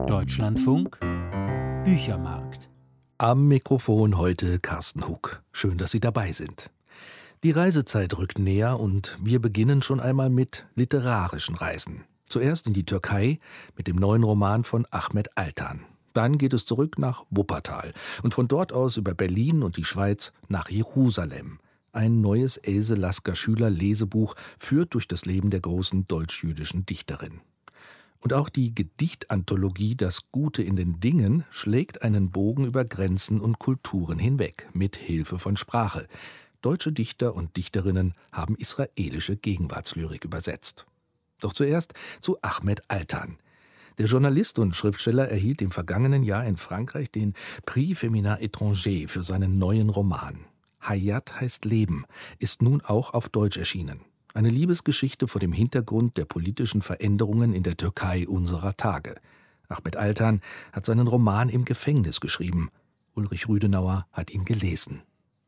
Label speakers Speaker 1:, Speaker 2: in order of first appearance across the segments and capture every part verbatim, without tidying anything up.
Speaker 1: Deutschlandfunk Büchermarkt.
Speaker 2: Am Mikrofon heute Carsten Hug. Schön, dass Sie dabei sind. Die Reisezeit rückt näher und wir beginnen schon einmal mit literarischen Reisen. Zuerst in die Türkei mit dem neuen Roman von Ahmet Altan. Dann geht es zurück nach Wuppertal und von dort aus über Berlin und die Schweiz nach Jerusalem. Ein neues Else Lasker-Schüler-Lesebuch führt durch das Leben der großen deutsch-jüdischen Dichterin. Und auch die Gedichtanthologie Das Gute in den Dingen schlägt einen Bogen über Grenzen und Kulturen hinweg, mit Hilfe von Sprache. Deutsche Dichter und Dichterinnen haben israelische Gegenwartslyrik übersetzt. Doch zuerst zu Ahmet Altan. Der Journalist und Schriftsteller erhielt im vergangenen Jahr in Frankreich den Prix Féminin Étranger für seinen neuen Roman. Hayat heißt Leben, ist nun auch auf Deutsch erschienen. Eine Liebesgeschichte vor dem Hintergrund der politischen Veränderungen in der Türkei unserer Tage. Ahmet Altan hat seinen Roman im Gefängnis geschrieben. Ulrich Rüdenauer hat ihn gelesen.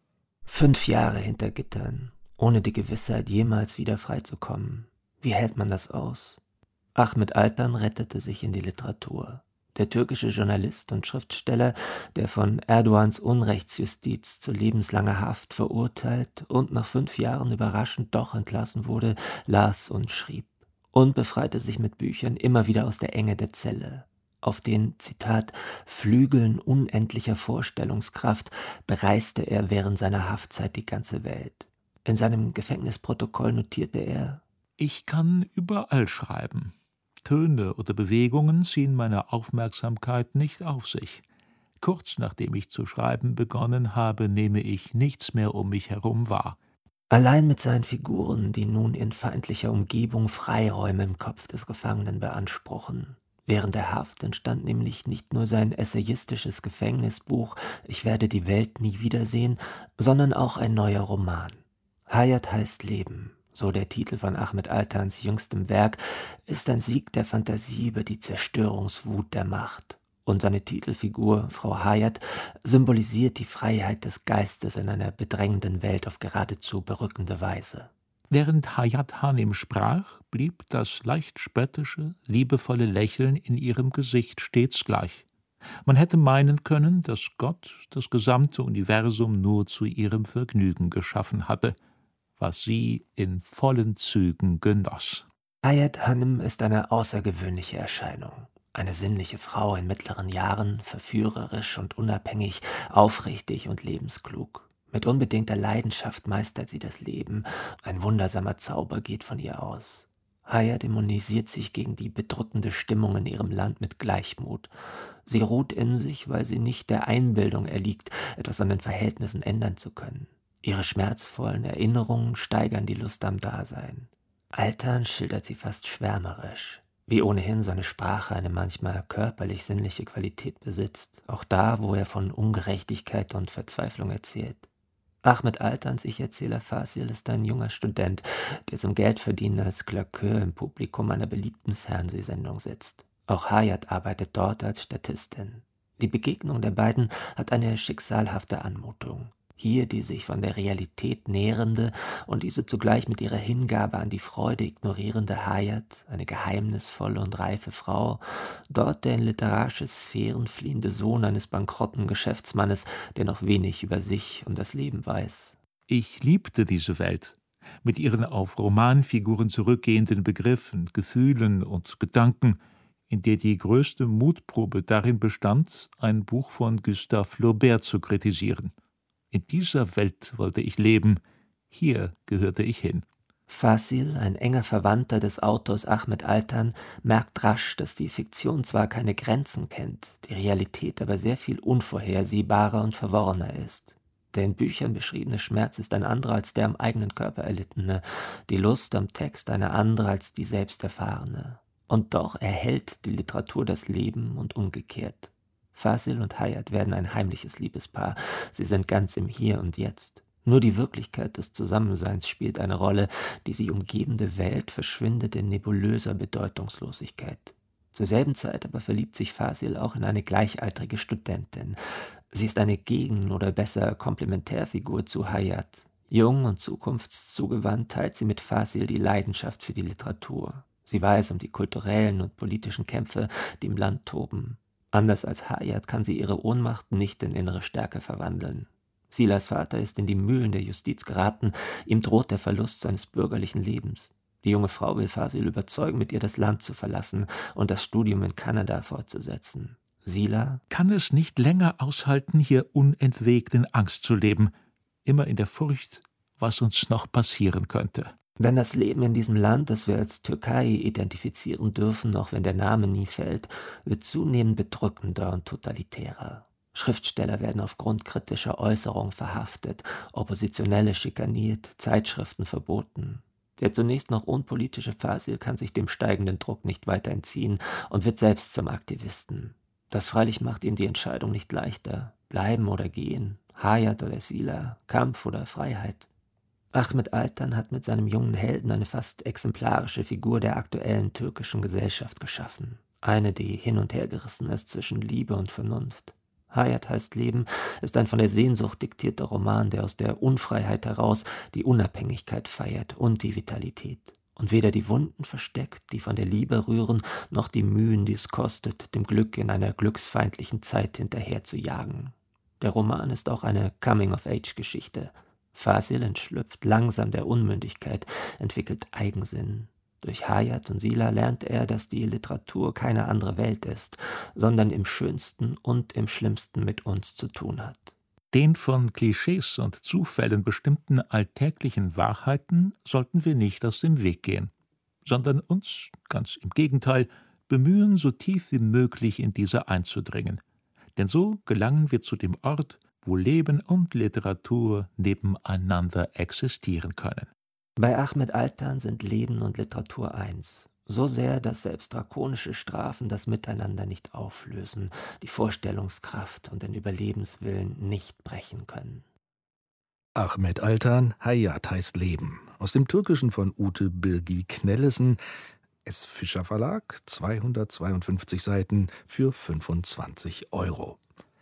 Speaker 3: Fünf Jahre hinter Gittern, ohne die Gewissheit, jemals wieder freizukommen. Wie hält man das aus? Ahmet Altan rettete sich in die Literatur. Der türkische Journalist und Schriftsteller, der von Erdogans Unrechtsjustiz zu lebenslanger Haft verurteilt und nach fünf Jahren überraschend doch entlassen wurde, las und schrieb und befreite sich mit Büchern immer wieder aus der Enge der Zelle. Auf den, Zitat, Flügeln unendlicher Vorstellungskraft bereiste er während seiner Haftzeit die ganze Welt. In seinem Gefängnisprotokoll notierte er:
Speaker 4: Ich kann überall schreiben. Töne oder Bewegungen ziehen meine Aufmerksamkeit nicht auf sich. Kurz nachdem ich zu schreiben begonnen habe, nehme ich nichts mehr um mich herum wahr.
Speaker 3: Allein mit seinen Figuren, die nun in feindlicher Umgebung Freiräume im Kopf des Gefangenen beanspruchen. Während der Haft entstand nämlich nicht nur sein essayistisches Gefängnisbuch »Ich werde die Welt nie wiedersehen«, sondern auch ein neuer Roman. Hayat heißt Leben. So der Titel von Ahmet Altans jüngstem Werk, ist ein Sieg der Fantasie über die Zerstörungswut der Macht. Und seine Titelfigur, Frau Hayat, symbolisiert die Freiheit des Geistes in einer bedrängenden Welt auf geradezu berückende Weise.
Speaker 4: Während Hayat Hanem sprach, blieb das leicht spöttische, liebevolle Lächeln in ihrem Gesicht stets gleich. Man hätte meinen können, dass Gott das gesamte Universum nur zu ihrem Vergnügen geschaffen hatte, was sie in vollen Zügen genoss.
Speaker 3: Hayat Hanem ist eine außergewöhnliche Erscheinung. Eine sinnliche Frau in mittleren Jahren, verführerisch und unabhängig, aufrichtig und lebensklug. Mit unbedingter Leidenschaft meistert sie das Leben. Ein wundersamer Zauber geht von ihr aus. Hayat immunisiert sich gegen die bedrückende Stimmung in ihrem Land mit Gleichmut. Sie ruht in sich, weil sie nicht der Einbildung erliegt, etwas an den Verhältnissen ändern zu können. Ihre schmerzvollen Erinnerungen steigern die Lust am Dasein. Altan schildert sie fast schwärmerisch, wie ohnehin seine Sprache eine manchmal körperlich-sinnliche Qualität besitzt, auch da, wo er von Ungerechtigkeit und Verzweiflung erzählt. Ahmet Altans Ich-Erzähler Fasil ist ein junger Student, der zum Geldverdienen als Claqueur im Publikum einer beliebten Fernsehsendung sitzt. Auch Hayat arbeitet dort als Statistin. Die Begegnung der beiden hat eine schicksalhafte Anmutung. Hier die sich von der Realität nährende und diese zugleich mit ihrer Hingabe an die Freude ignorierende Hayat, eine geheimnisvolle und reife Frau, dort der in literarische Sphären fliehende Sohn eines bankrotten Geschäftsmannes, der noch wenig über sich und das Leben weiß.
Speaker 4: Ich liebte diese Welt, mit ihren auf Romanfiguren zurückgehenden Begriffen, Gefühlen und Gedanken, in der die größte Mutprobe darin bestand, ein Buch von Gustave Flaubert zu kritisieren. In dieser Welt wollte ich leben, hier gehörte ich hin.
Speaker 3: Fasil, ein enger Verwandter des Autors Ahmet Altan, merkt rasch, dass die Fiktion zwar keine Grenzen kennt, die Realität aber sehr viel unvorhersehbarer und verworrener ist. Der in Büchern beschriebene Schmerz ist ein anderer als der am eigenen Körper erlittene, die Lust am Text eine andere als die selbst erfahrene. Und doch erhält die Literatur das Leben und umgekehrt. Fasil und Hayat werden ein heimliches Liebespaar. Sie sind ganz im Hier und Jetzt. Nur die Wirklichkeit des Zusammenseins spielt eine Rolle. Die sie umgebende Welt verschwindet in nebulöser Bedeutungslosigkeit. Zur selben Zeit aber verliebt sich Fasil auch in eine gleichaltrige Studentin. Sie ist eine Gegen- oder besser Komplementärfigur zu Hayat. Jung und zukunftszugewandt teilt sie mit Fasil die Leidenschaft für die Literatur. Sie weiß um die kulturellen und politischen Kämpfe, die im Land toben. Anders als Hayat kann sie ihre Ohnmacht nicht in innere Stärke verwandeln. Silas Vater ist in die Mühlen der Justiz geraten, ihm droht der Verlust seines bürgerlichen Lebens. Die junge Frau will Fasil überzeugen, mit ihr das Land zu verlassen und das Studium in Kanada fortzusetzen. Sila
Speaker 4: kann es nicht länger aushalten, hier unentwegt in Angst zu leben, immer in der Furcht, was uns noch passieren könnte.
Speaker 3: Denn das Leben in diesem Land, das wir als Türkei identifizieren dürfen, auch wenn der Name nie fällt, wird zunehmend bedrückender und totalitärer. Schriftsteller werden aufgrund kritischer Äußerungen verhaftet, Oppositionelle schikaniert, Zeitschriften verboten. Der zunächst noch unpolitische Fasil kann sich dem steigenden Druck nicht weiter entziehen und wird selbst zum Aktivisten. Das freilich macht ihm die Entscheidung nicht leichter. Bleiben oder gehen, Hayat oder Sila, Kampf oder Freiheit. Ahmet Altan hat mit seinem jungen Helden eine fast exemplarische Figur der aktuellen türkischen Gesellschaft geschaffen. Eine, die hin und her gerissen ist zwischen Liebe und Vernunft. Hayat heißt Leben ist ein von der Sehnsucht diktierter Roman, der aus der Unfreiheit heraus die Unabhängigkeit feiert und die Vitalität. Und weder die Wunden versteckt, die von der Liebe rühren, noch die Mühen, die es kostet, dem Glück in einer glücksfeindlichen Zeit hinterher zu jagen. Der Roman ist auch eine Coming-of-Age-Geschichte. Fasil entschlüpft langsam der Unmündigkeit, entwickelt Eigensinn. Durch Hayat und Sila lernt er, dass die Literatur keine andere Welt ist, sondern im Schönsten und im Schlimmsten mit uns zu tun hat.
Speaker 4: Den von Klischees und Zufällen bestimmten alltäglichen Wahrheiten sollten wir nicht aus dem Weg gehen, sondern uns, ganz im Gegenteil, bemühen, so tief wie möglich in diese einzudringen. Denn so gelangen wir zu dem Ort, wo Leben und Literatur nebeneinander existieren können.
Speaker 3: Bei Ahmet Altan sind Leben und Literatur eins. So sehr, dass selbst drakonische Strafen das Miteinander nicht auflösen, die Vorstellungskraft und den Überlebenswillen nicht brechen können.
Speaker 2: Ahmet Altan, Hayat heißt Leben. Aus dem Türkischen von Ute Birgi Knellesen, S. Fischer Verlag, zweihundertzweiundfünfzig Seiten für fünfundzwanzig Euro.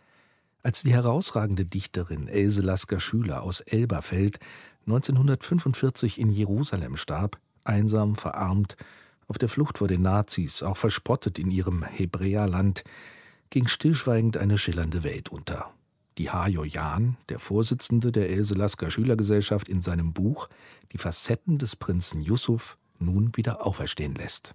Speaker 2: Als die herausragende Dichterin Else Lasker-Schüler aus Elberfeld neunzehnhundertfünfundvierzig in Jerusalem starb, einsam, verarmt, auf der Flucht vor den Nazis, auch verspottet in ihrem Hebräerland, ging stillschweigend eine schillernde Welt unter, die Hajo Jan, der Vorsitzende der Else Lasker-Schülergesellschaft, in seinem Buch Die Facetten des Prinzen Yusuf nun wieder auferstehen lässt.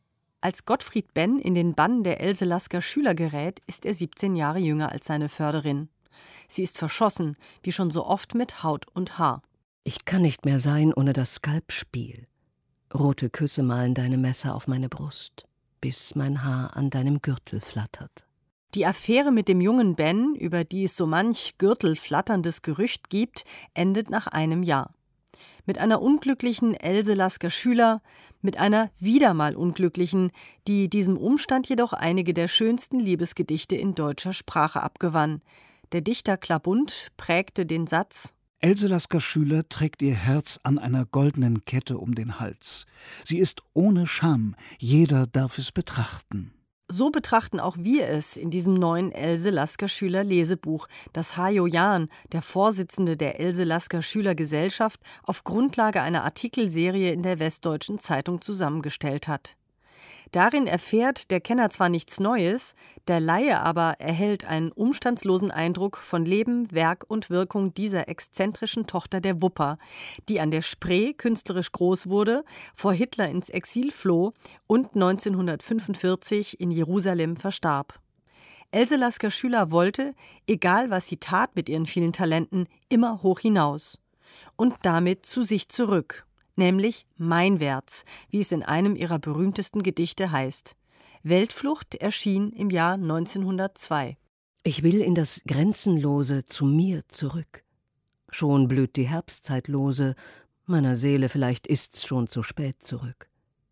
Speaker 5: Als Gottfried Benn in den Bann der Else Lasker-Schüler gerät, ist er siebzehn Jahre jünger als seine Förderin. Sie ist verschossen, wie schon so oft mit Haut und Haar.
Speaker 6: Ich kann nicht mehr sein ohne das Skalpspiel. Rote Küsse malen deine Messer auf meine Brust, bis mein Haar an deinem Gürtel flattert.
Speaker 5: Die Affäre mit dem jungen Ben, über die es so manch gürtelflatterndes Gerücht gibt, endet nach einem Jahr. Mit einer unglücklichen Else Lasker-Schüler, mit einer wieder mal unglücklichen, die diesem Umstand jedoch einige der schönsten Liebesgedichte in deutscher Sprache abgewann. Der Dichter Klabund prägte den Satz:
Speaker 7: Else Lasker-Schüler trägt ihr Herz an einer goldenen Kette um den Hals. Sie ist ohne Scham, jeder darf es betrachten.
Speaker 5: So betrachten auch wir es in diesem neuen Else Lasker-Schüler Lesebuch, das Hajo Jan, der Vorsitzende der Else Lasker-Schüler Gesellschaft, auf Grundlage einer Artikelserie in der Westdeutschen Zeitung zusammengestellt hat. Darin erfährt der Kenner zwar nichts Neues, der Laie aber erhält einen umstandslosen Eindruck von Leben, Werk und Wirkung dieser exzentrischen Tochter der Wupper, die an der Spree künstlerisch groß wurde, vor Hitler ins Exil floh und neunzehnhundertfünfundvierzig in Jerusalem verstarb. Else Lasker-Schüler wollte, egal was sie tat mit ihren vielen Talenten, immer hoch hinaus. Und damit zu sich zurück. Nämlich meinwärts, wie es in einem ihrer berühmtesten Gedichte heißt. Weltflucht erschien im Jahr neunzehnhundertzwei.
Speaker 6: Ich will in das Grenzenlose zu mir zurück. Schon blüht die Herbstzeitlose, meiner Seele vielleicht ist's schon zu spät zurück.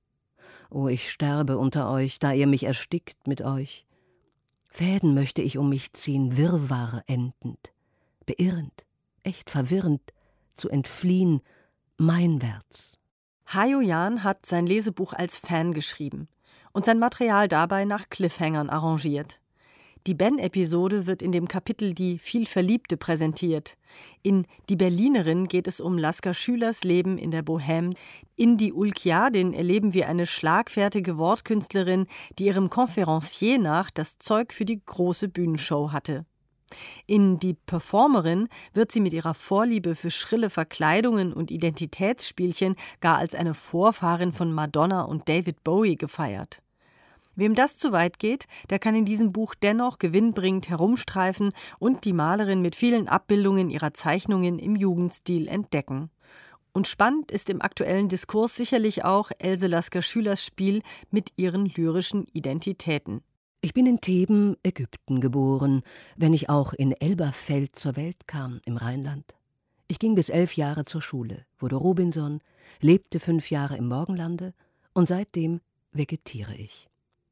Speaker 6: O, ich sterbe unter euch, da ihr mich erstickt mit euch. Fäden möchte ich um mich ziehen, Wirrwarr endend, beirrend, echt verwirrend, zu entfliehen, meinwärts.
Speaker 5: Hajo Jan hat sein Lesebuch als Fan geschrieben und sein Material dabei nach Cliffhangern arrangiert. Die Ben-Episode wird in dem Kapitel Die Vielverliebte präsentiert. In Die Berlinerin geht es um Lasker Schülers Leben in der Bohème. In Die Ulkiadin erleben wir eine schlagfertige Wortkünstlerin, die ihrem Conférencier nach das Zeug für die große Bühnenshow hatte. In Die Performerin wird sie mit ihrer Vorliebe für schrille Verkleidungen und Identitätsspielchen gar als eine Vorfahrin von Madonna und David Bowie gefeiert. Wem das zu weit geht, der kann in diesem Buch dennoch gewinnbringend herumstreifen und die Malerin mit vielen Abbildungen ihrer Zeichnungen im Jugendstil entdecken. Und spannend ist im aktuellen Diskurs sicherlich auch Else Lasker Schülers Spiel mit ihren lyrischen Identitäten.
Speaker 6: Ich bin in Theben, Ägypten geboren, wenn ich auch in Elberfeld zur Welt kam, im Rheinland. Ich ging bis elf Jahre zur Schule, wurde Robinson, lebte fünf Jahre im Morgenlande und seitdem vegetiere ich.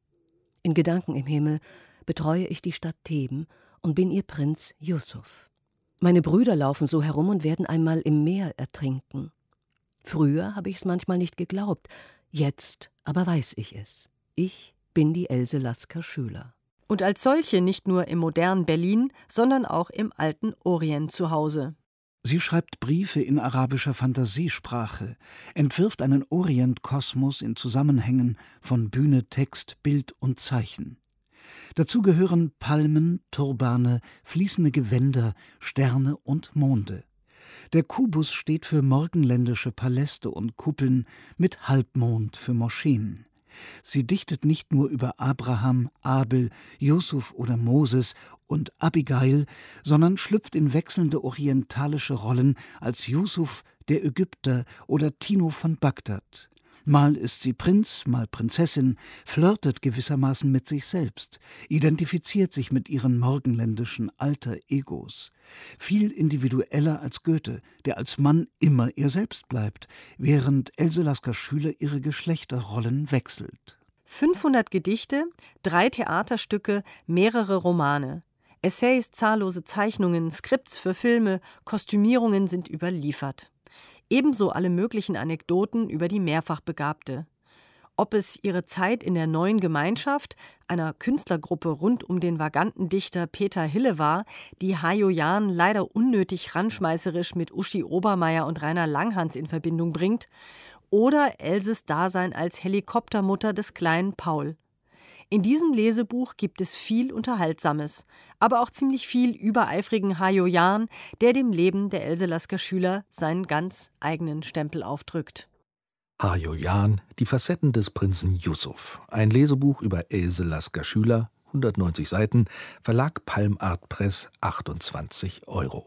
Speaker 6: In Gedanken im Himmel betreue ich die Stadt Theben und bin ihr Prinz Yusuf. Meine Brüder laufen so herum und werden einmal im Meer ertrinken. Früher habe ich es manchmal nicht geglaubt, jetzt aber weiß ich es. Ich bin die Else Lasker Schüler.
Speaker 5: Und als solche nicht nur im modernen Berlin, sondern auch im alten Orient zu Hause.
Speaker 7: Sie schreibt Briefe in arabischer Fantasiesprache, entwirft einen Orientkosmos in Zusammenhängen von Bühne, Text, Bild und Zeichen. Dazu gehören Palmen, Turbane, fließende Gewänder, Sterne und Monde. Der Kubus steht für morgenländische Paläste und Kuppeln mit Halbmond für Moscheen. Sie dichtet nicht nur über Abraham, Abel, Jusuf oder Moses und Abigail, sondern schlüpft in wechselnde orientalische Rollen als Jusuf, der Ägypter oder Tino von Bagdad. Mal ist sie Prinz, mal Prinzessin, flirtet gewissermaßen mit sich selbst, identifiziert sich mit ihren morgenländischen Alter-Egos. Viel individueller als Goethe, der als Mann immer er selbst bleibt, während Else Lasker Schüler ihre Geschlechterrollen wechselt.
Speaker 5: fünfhundert Gedichte, drei Theaterstücke, mehrere Romane. Essays, zahllose Zeichnungen, Skripts für Filme, Kostümierungen sind überliefert. Ebenso alle möglichen Anekdoten über die Mehrfachbegabte. Ob es ihre Zeit in der Neuen Gemeinschaft, einer Künstlergruppe rund um den vaganten Dichter Peter Hille war, die Hajo Jahn leider unnötig ranschmeißerisch mit Uschi Obermeier und Rainer Langhans in Verbindung bringt, oder Elses Dasein als Helikoptermutter des kleinen Paul. In diesem Lesebuch gibt es viel Unterhaltsames, aber auch ziemlich viel übereifrigen Hajo Jahn, der dem Leben der Else Lasker Schüler seinen ganz eigenen Stempel aufdrückt.
Speaker 2: Hajo Jahn, die Facetten des Prinzen Yusuf. Ein Lesebuch über Else Lasker Schüler, hundertneunzig Seiten, Verlag Palmart Press, achtundzwanzig Euro.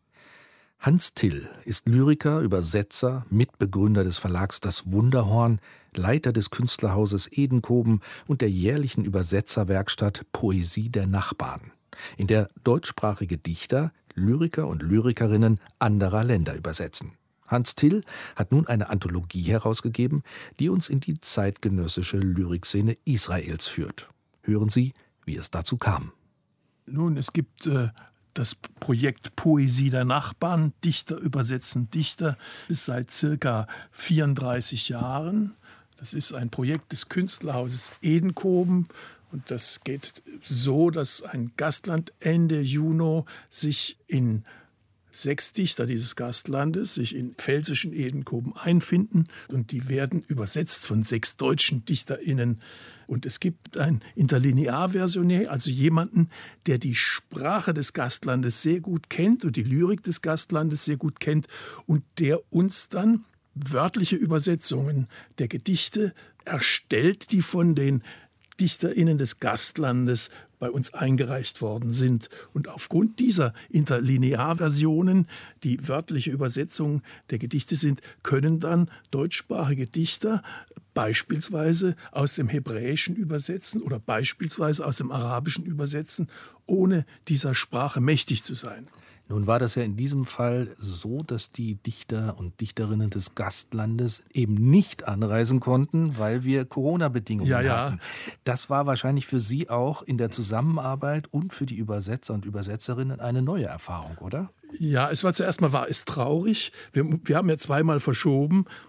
Speaker 2: Hans Till ist Lyriker, Übersetzer, Mitbegründer des Verlags Das Wunderhorn, Leiter des Künstlerhauses Edenkoben und der jährlichen Übersetzerwerkstatt Poesie der Nachbarn, in der deutschsprachige Dichter, Lyriker und Lyrikerinnen anderer Länder übersetzen. Hans Till hat nun eine Anthologie herausgegeben, die uns in die zeitgenössische Lyrikszene Israels führt. Hören Sie, wie es dazu kam.
Speaker 8: Nun, es gibt äh das Projekt Poesie der Nachbarn, Dichter übersetzen Dichter, ist seit circa vierunddreißig Jahren. Das ist ein Projekt des Künstlerhauses Edenkoben und das geht so, dass ein Gastland Ende Juni sich in sechs Dichter dieses Gastlandes sich in pfälzischen Edenkoben einfinden und die werden übersetzt von sechs deutschen DichterInnen. Und es gibt ein Interlinear-Versionär, also jemanden, der die Sprache des Gastlandes sehr gut kennt und die Lyrik des Gastlandes sehr gut kennt und der uns dann wörtliche Übersetzungen der Gedichte erstellt, die von den DichterInnen des Gastlandes bei uns eingereicht worden sind. Und aufgrund dieser Interlinearversionen, die wörtliche Übersetzungen der Gedichte sind, können dann deutschsprachige Dichter beispielsweise aus dem Hebräischen übersetzen oder beispielsweise aus dem Arabischen übersetzen, ohne dieser Sprache mächtig zu sein.
Speaker 2: Nun war das ja in diesem Fall so, dass die Dichter und Dichterinnen des Gastlandes eben nicht anreisen konnten, weil wir Corona-Bedingungen
Speaker 8: ja, ja.
Speaker 2: hatten. Das war wahrscheinlich für Sie auch in der Zusammenarbeit und für die Übersetzer und Übersetzerinnen eine neue Erfahrung, oder?
Speaker 8: Ja, es war zuerst mal war es traurig. Wir, wir haben ja zweimal verschoben.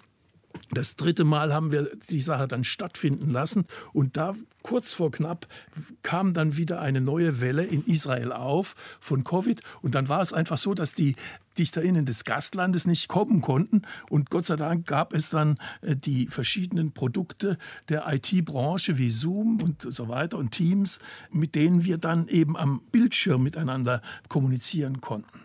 Speaker 8: Das dritte Mal haben wir die Sache dann stattfinden lassen und da kurz vor knapp kam dann wieder eine neue Welle in Israel auf von Covid und dann war es einfach so, dass die DichterInnen des Gastlandes nicht kommen konnten und Gott sei Dank gab es dann die verschiedenen Produkte der I T-Branche wie Zoom und so weiter und Teams, mit denen wir dann eben am Bildschirm miteinander kommunizieren konnten.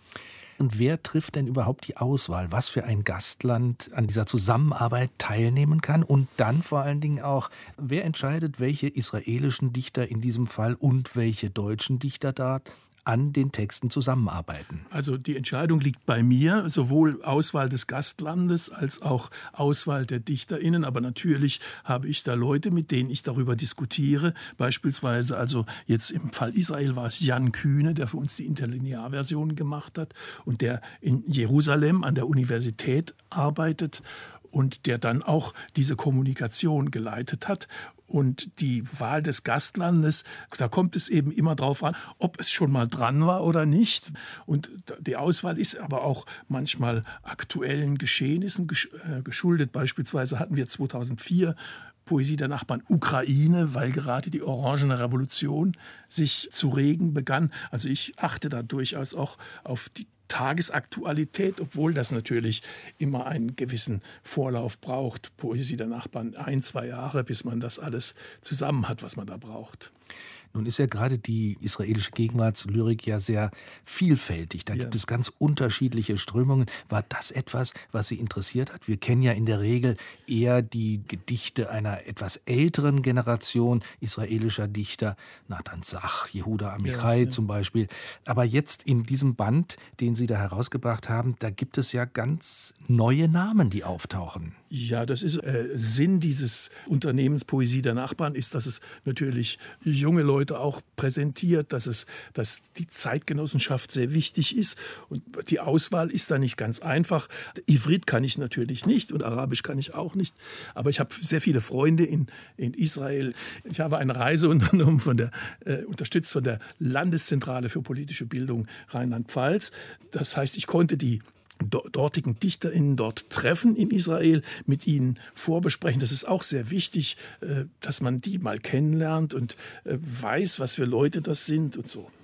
Speaker 2: Und wer trifft denn überhaupt die Auswahl, was für ein Gastland an dieser Zusammenarbeit teilnehmen kann? Und dann vor allen Dingen auch, wer entscheidet, welche israelischen Dichter in diesem Fall und welche deutschen Dichter dort an den Texten zusammenarbeiten?
Speaker 8: Also die Entscheidung liegt bei mir, sowohl Auswahl des Gastlandes als auch Auswahl der DichterInnen. Aber natürlich habe ich da Leute, mit denen ich darüber diskutiere. Beispielsweise, also jetzt im Fall Israel war es Jan Kühne, der für uns die Interlinearversion gemacht hat und der in Jerusalem an der Universität arbeitet und der dann auch diese Kommunikation geleitet hat. Und die Wahl des Gastlandes, da kommt es eben immer drauf an, ob es schon mal dran war oder nicht. Und die Auswahl ist aber auch manchmal aktuellen Geschehnissen geschuldet. Beispielsweise hatten wir zweitausendvier Poesie der Nachbarn Ukraine, weil gerade die Orangene Revolution sich zu regen begann. Also ich achte da durchaus auch auf die Tagesaktualität, obwohl das natürlich immer einen gewissen Vorlauf braucht. Poesie der Nachbarn ein, zwei Jahre, bis man das alles zusammen hat, was man da braucht.
Speaker 2: Nun ist ja gerade die israelische Gegenwartslyrik ja sehr vielfältig. Da ja. gibt es ganz unterschiedliche Strömungen. War das etwas, was Sie interessiert hat? Wir kennen ja in der Regel eher die Gedichte einer etwas älteren Generation israelischer Dichter, Nathan Sach, Yehuda Amichai ja, ja. zum Beispiel. Aber jetzt in diesem Band, den Sie da herausgebracht haben, da gibt es ja ganz neue Namen, die auftauchen.
Speaker 8: Ja, das ist äh, Sinn dieses Unternehmens Poesie der Nachbarn, ist, dass es natürlich junge Leute auch präsentiert, dass es, dass die Zeitgenossenschaft sehr wichtig ist. Und die Auswahl ist da nicht ganz einfach. Ivrit kann ich natürlich nicht und Arabisch kann ich auch nicht. Aber ich habe sehr viele Freunde in, in Israel. Ich habe eine Reise unternommen, von der, äh, unterstützt von der Landeszentrale für politische Bildung Rheinland-Pfalz. Das heißt, ich konnte die dortigen DichterInnen dort treffen in Israel, mit ihnen vorbesprechen. Das ist auch sehr wichtig, dass man die mal kennenlernt und weiß, was für Leute das sind und so.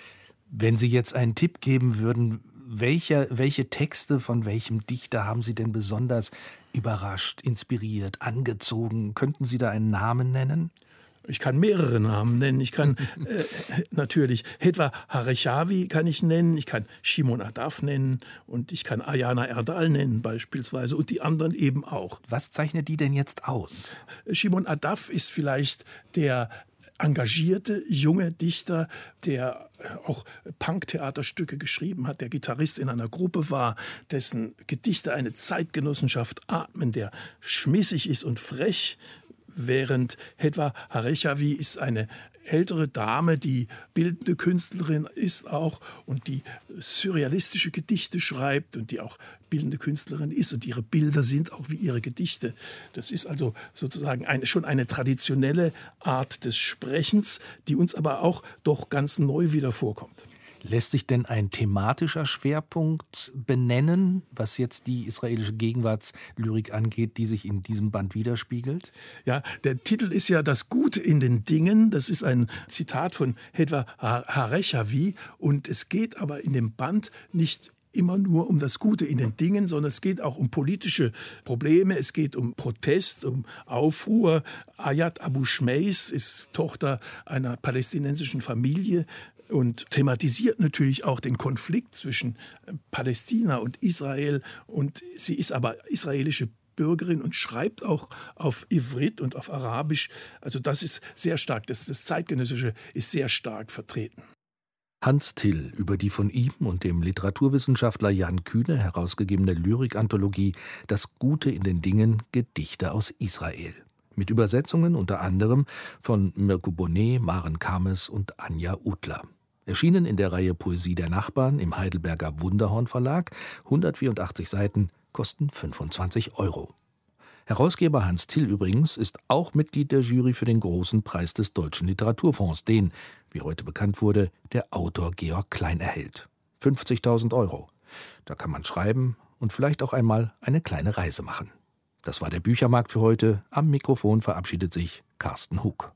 Speaker 2: Wenn Sie jetzt einen Tipp geben würden, welche, welche Texte von welchem Dichter haben Sie denn besonders überrascht, inspiriert, angezogen? Könnten Sie da einen Namen nennen?
Speaker 8: Ich kann mehrere Namen nennen. Ich kann äh, natürlich Hetwa Harechavi kann ich nennen, ich kann Shimon Adaf nennen und ich kann Ayana Erdal nennen beispielsweise und die anderen eben auch.
Speaker 2: Was zeichnet die denn jetzt aus?
Speaker 8: Shimon Adaf ist vielleicht der engagierte junge Dichter, der auch Punktheaterstücke geschrieben hat, der Gitarrist in einer Gruppe war, dessen Gedichte eine Zeitgenossenschaft atmen, der schmissig ist und frech, während Hetwa Harechavi ist eine ältere Dame, die bildende Künstlerin ist auch und die surrealistische Gedichte schreibt und die auch bildende Künstlerin ist und ihre Bilder sind auch wie ihre Gedichte. Das ist also sozusagen eine, schon eine traditionelle Art des Sprechens, die uns aber auch doch ganz neu wieder vorkommt.
Speaker 2: Lässt sich denn ein thematischer Schwerpunkt benennen, was jetzt die israelische Gegenwartslyrik angeht, die sich in diesem Band widerspiegelt?
Speaker 8: Ja, der Titel ist ja Das Gute in den Dingen. Das ist ein Zitat von Hetwa Harechavi. Und es geht aber in dem Band nicht immer nur um das Gute in den Dingen, sondern es geht auch um politische Probleme, es geht um Protest, um Aufruhr. Ayat Abu Shmeis ist Tochter einer palästinensischen Familie und thematisiert natürlich auch den Konflikt zwischen Palästina und Israel. Und sie ist aber israelische Bürgerin und schreibt auch auf Ivrit und auf Arabisch. Also das ist sehr stark, das, das Zeitgenössische ist sehr stark vertreten.
Speaker 2: Hans Till über die von ihm und dem Literaturwissenschaftler Jan Kühne herausgegebene Lyrikanthologie »Das Gute in den Dingen – Gedichte aus Israel«. Mit Übersetzungen unter anderem von Mirko Bonnet, Maren Kames und Anja Utler. Erschienen in der Reihe Poesie der Nachbarn im Heidelberger Wunderhorn Verlag, hundertvierundachtzig Seiten, kosten fünfundzwanzig Euro. Herausgeber Hans Till übrigens ist auch Mitglied der Jury für den Großen Preis des Deutschen Literaturfonds, den, wie heute bekannt wurde, der Autor Georg Klein erhält. fünfzigtausend Euro. Da kann man schreiben und vielleicht auch einmal eine kleine Reise machen. Das war der Büchermarkt für heute. Am Mikrofon verabschiedet sich Carsten Hug.